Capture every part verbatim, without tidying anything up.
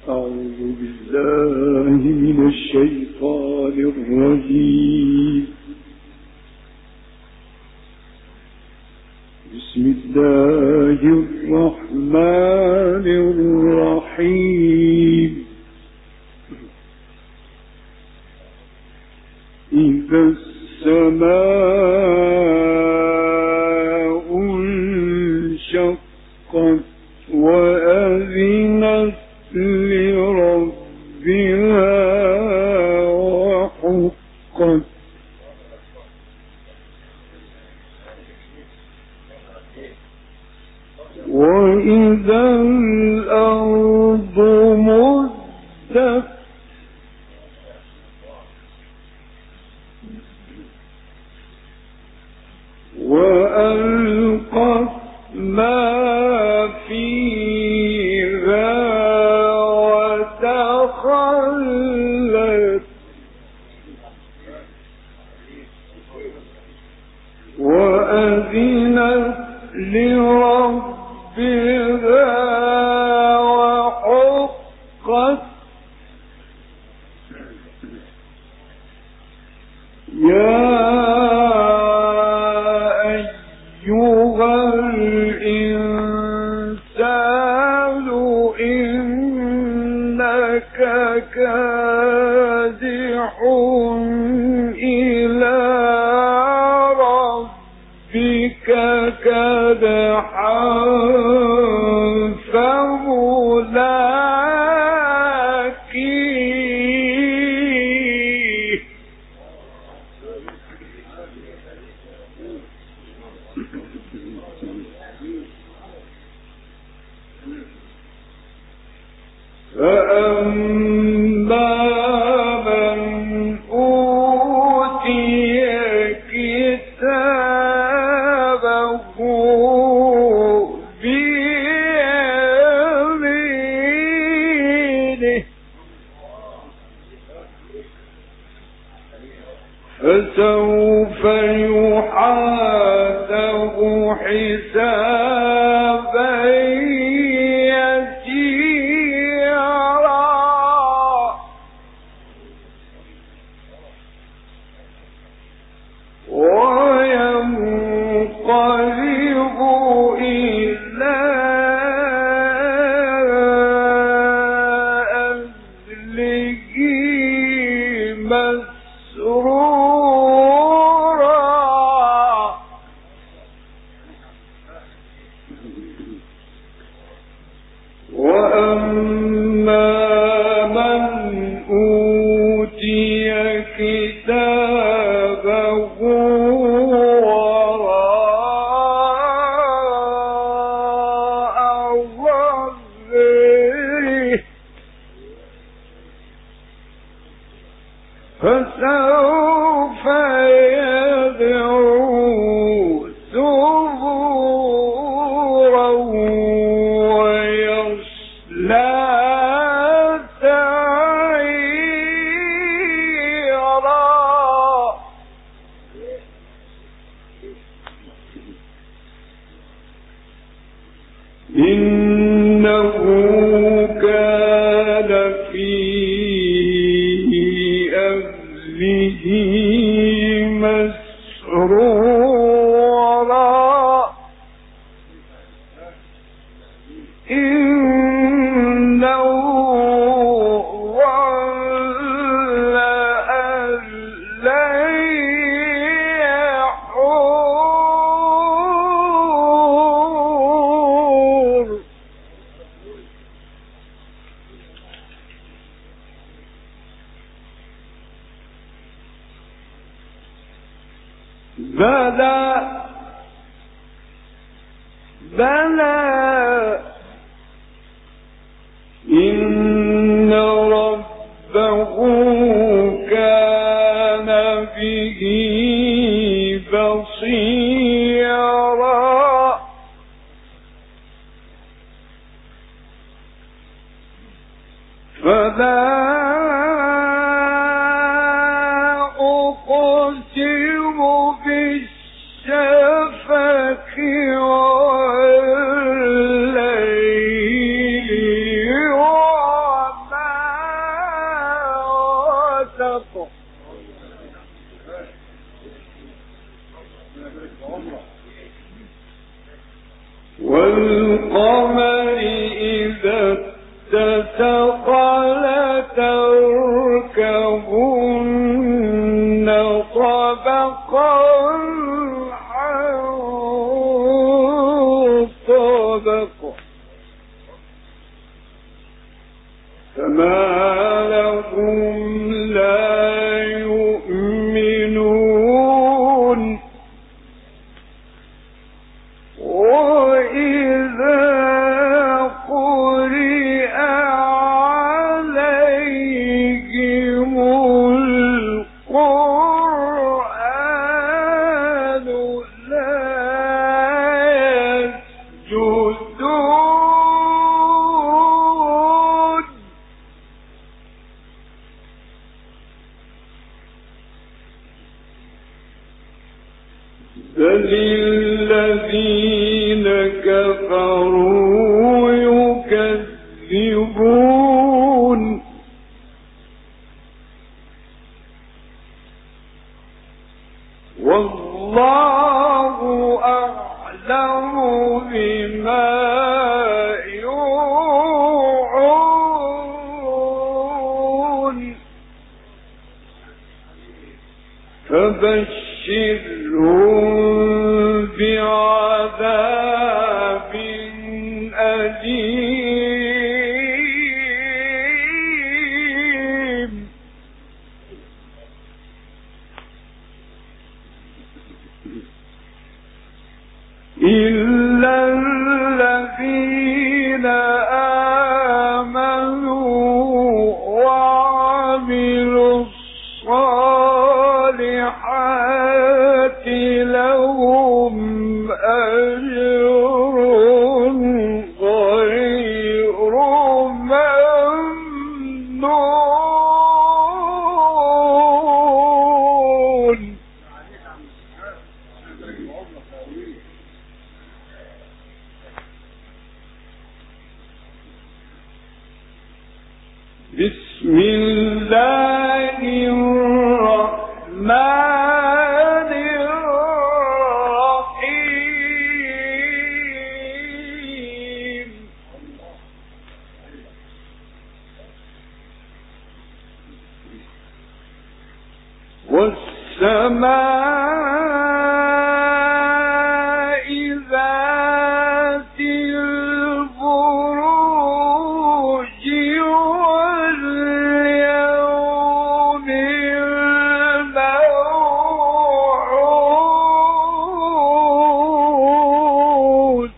أعوذ بالله من الشيطان الرجيم. بسم الله الرحمن الرحيم. إذا السماء انشقت وأذنت لربها وحقت وإذا الأرض مدت وألقت ما فيها وتخلت وأذنت لربها وحقت يا أيها الإنسان إنك كادح إلى ربك كدحا فملاقيه فأما من أوتي كتابه بيمينه فسوف يحاسب حسابا وينقلب إلى أهله مسرورا وأما من أوتي كتابه فسوف يدعو ثبورا ويصلى سعيرا إنه كان في أهله مسرورا إنه ظن أن لن يحور بلى بلى إن ربه كان به بصيرا فلا أقسم بالشفق والليل لتركبن طبقا عن طبق فما لهم لا يؤمنون وإذا قرئ عليهم القرآن لا يسجدون بل الذين كفروا يكذبون والله أعلم بما يوعون فبشرهم بعذاب أليم إلا الذين آمنوا وعملوا الصالحات لهم أجر غير ممنون بسم الله الرحمن الرحيم والسماء ذات البروج واليوم الموعود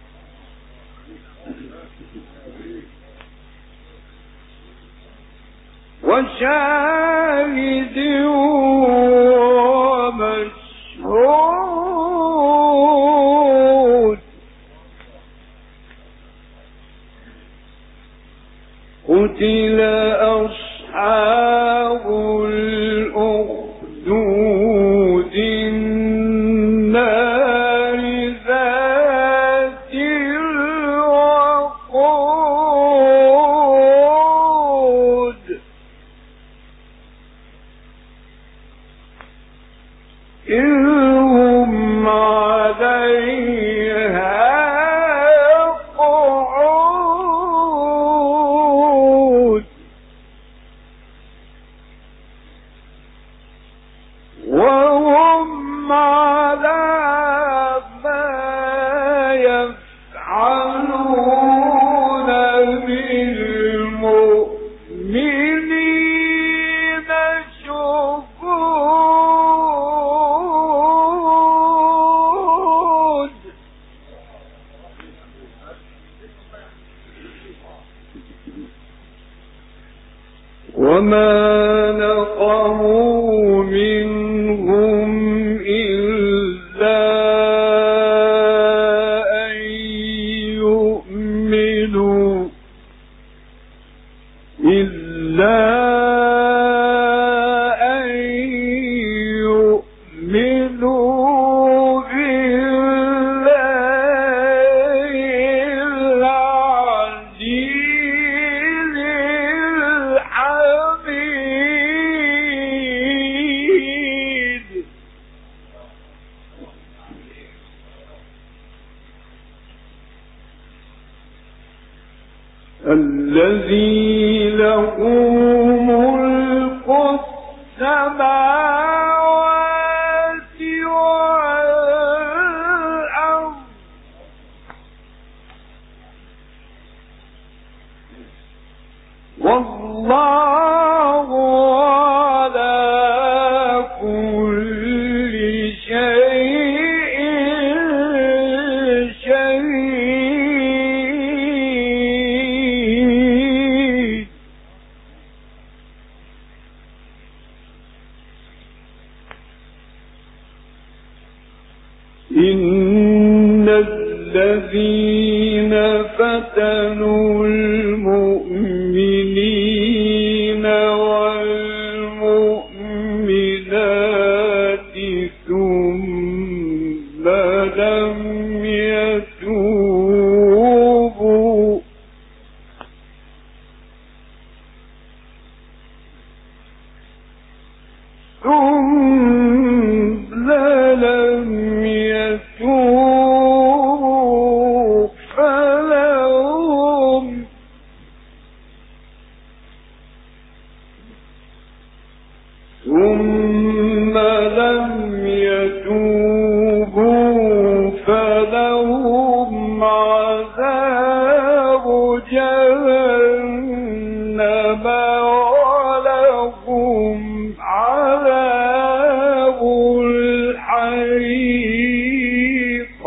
وشاهد ومشهود قتل أصحاب الأخدود النار ذات الوقود إذ هم عليها قعود وهم على ما يفعلون بالمؤمنين شهود وما نقموا منهم إلا أن يؤمنوا إلا أن يؤمنوا بالله العزيز الحميد الذي الذي له ملك السماوات والأرض والله على كل شيء شهيد. إن الذين فتنوا المؤمنين والمؤمنات ثم لم يتوبوا ثم لم يتوبوا فلهم ثم لم يتوبوا فلهم عذاب جهنم ولهم عذاب الحريق.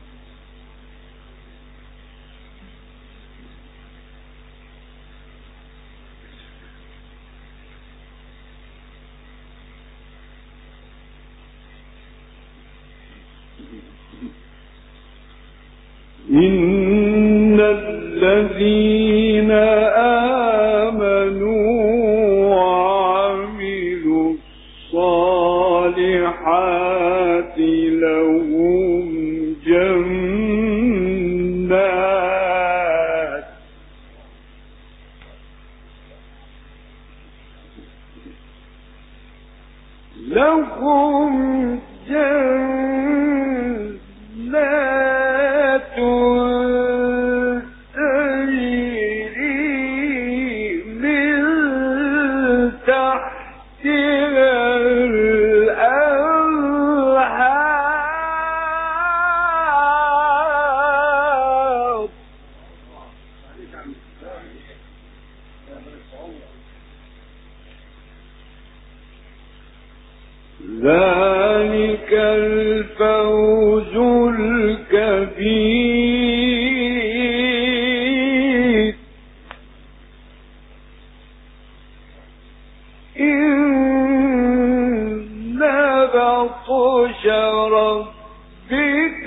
إن الذين آمنوا وعملوا الصالحات لهم جنات لهم جنات تجري من تحتها الأنهار ذلك الفوز الكبير. إن بطش ربك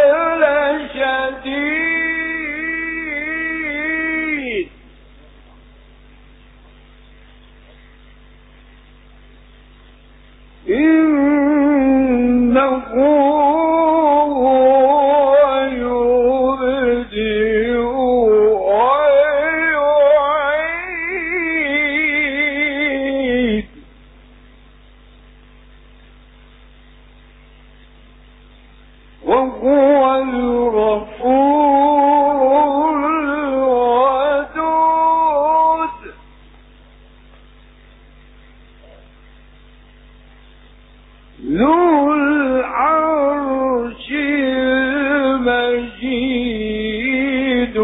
لشديد إنه هو يبدئ ويعيد وهو الغفور الودود. ذو العرش المجيد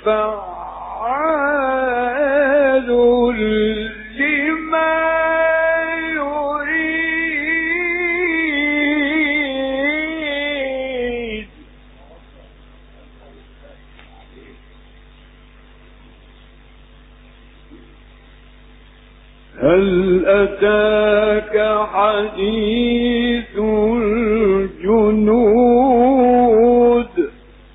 فعال لما يريد. هل أتاك حديث الجنود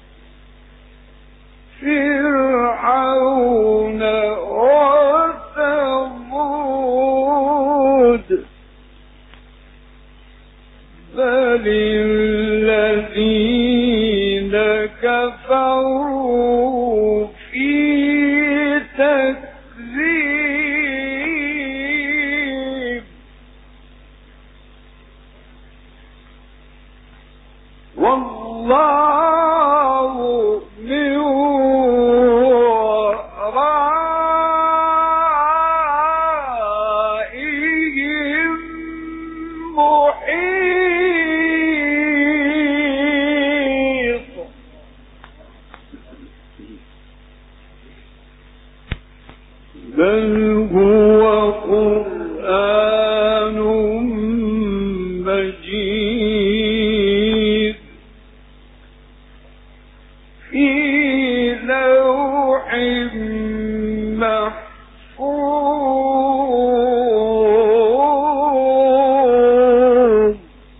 فرعون وثمود بل الذين كفروا في تكذيب والله من وراء بل هو قرآن مجيد في لوح محفوظ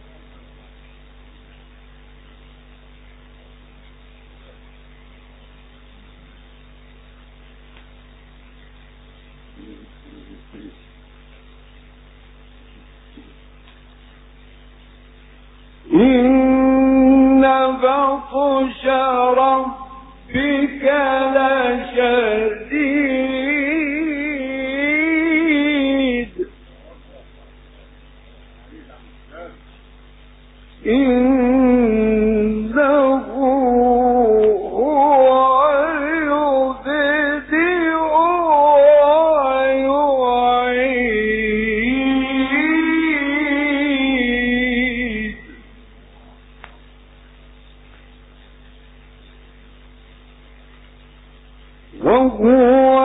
إن بطش ربك لشديد إنه هو يبدئ ويعيد وهو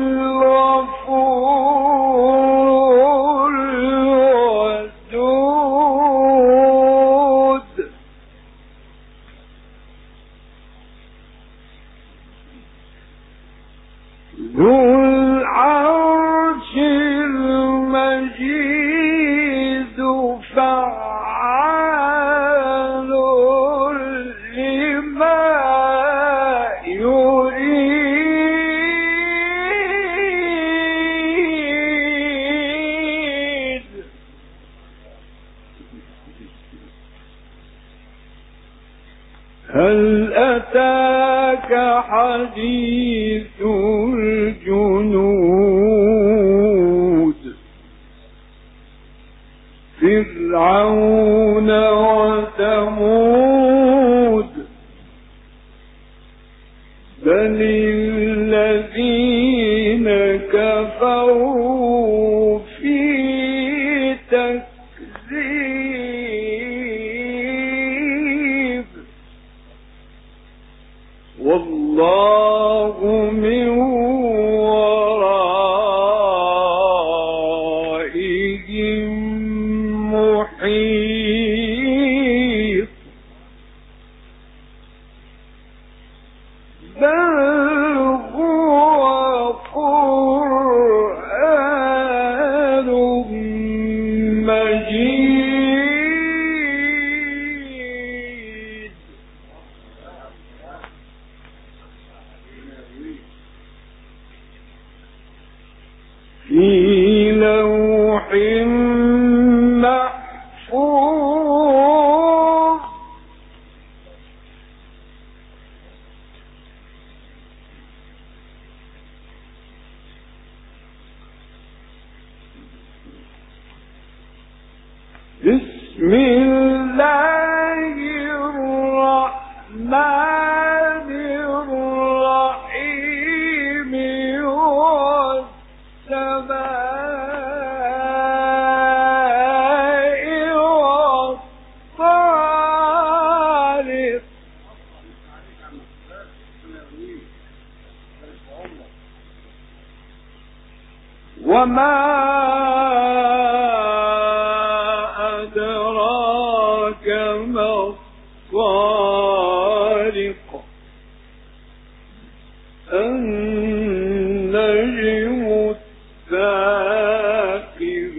الغفور الودود ذو العرش المجيد فعال لما يريد هل أتاك حديث الجنود فرعون وثمود بل الذين كفروا في تكذيب والله من ورائهم محيط بل هو قرآن مجيد في لوح محفوظ بسم الله الرحمن الرحيم والسماء والطارق وما أدراك ما الطارق النجم الثاقب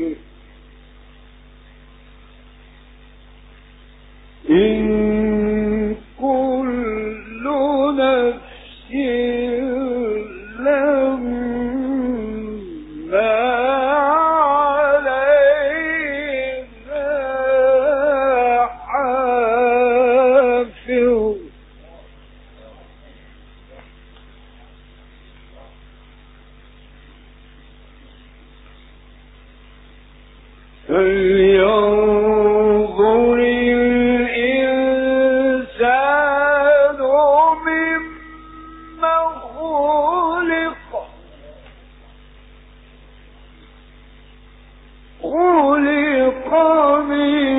إن كل نفس لما عليها حافظ فلينظر الإنسان مما خلق خلق من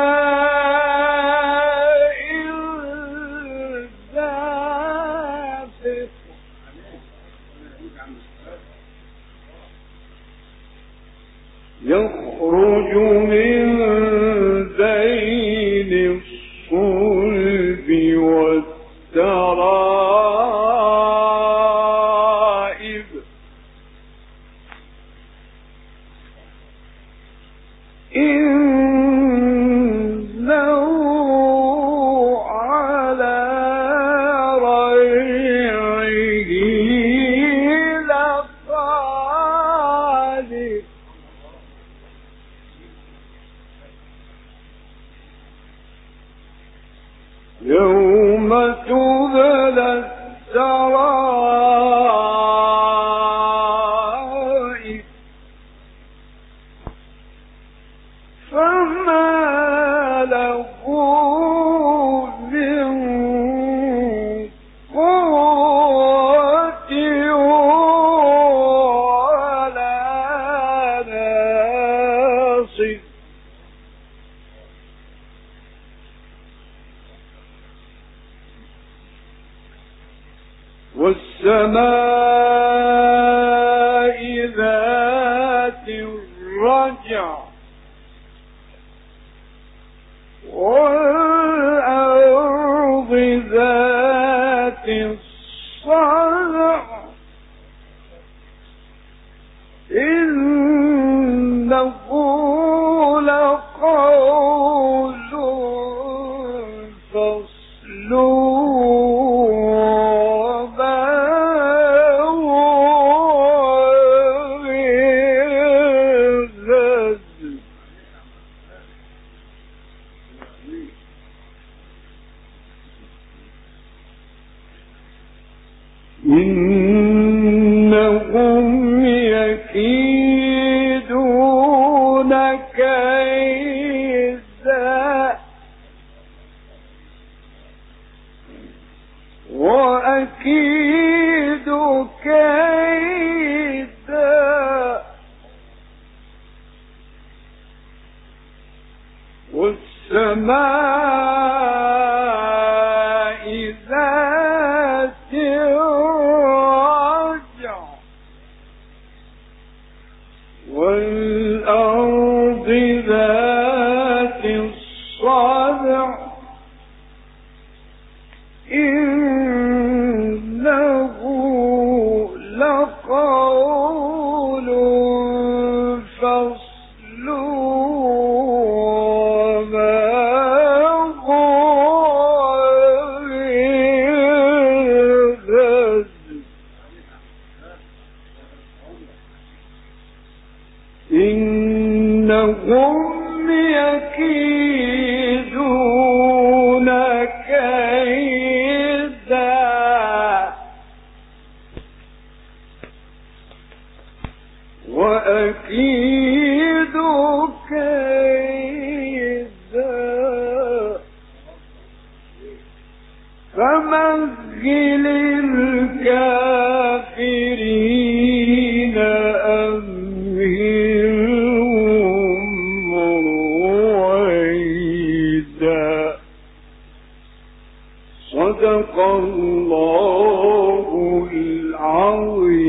ماء دافق يخرج من بين الصلب والترائب إنه على رجعه لقادر يوم تبلى السرائر فما له من قوة ولا ناصر والسماء ذات الرجع والأرض ذات الصدع إنه لقول فصل إنهم يكيدون كيدا وأكيد كيدا والسماء ذات الرجع والأرض ذات الصدع إنه لقول فصل وما هو بالهزل إنهم يكيدون كيدا وأكيد كيدا فمهل الكافرين أمهلهم رويدا صدق الله العظيم.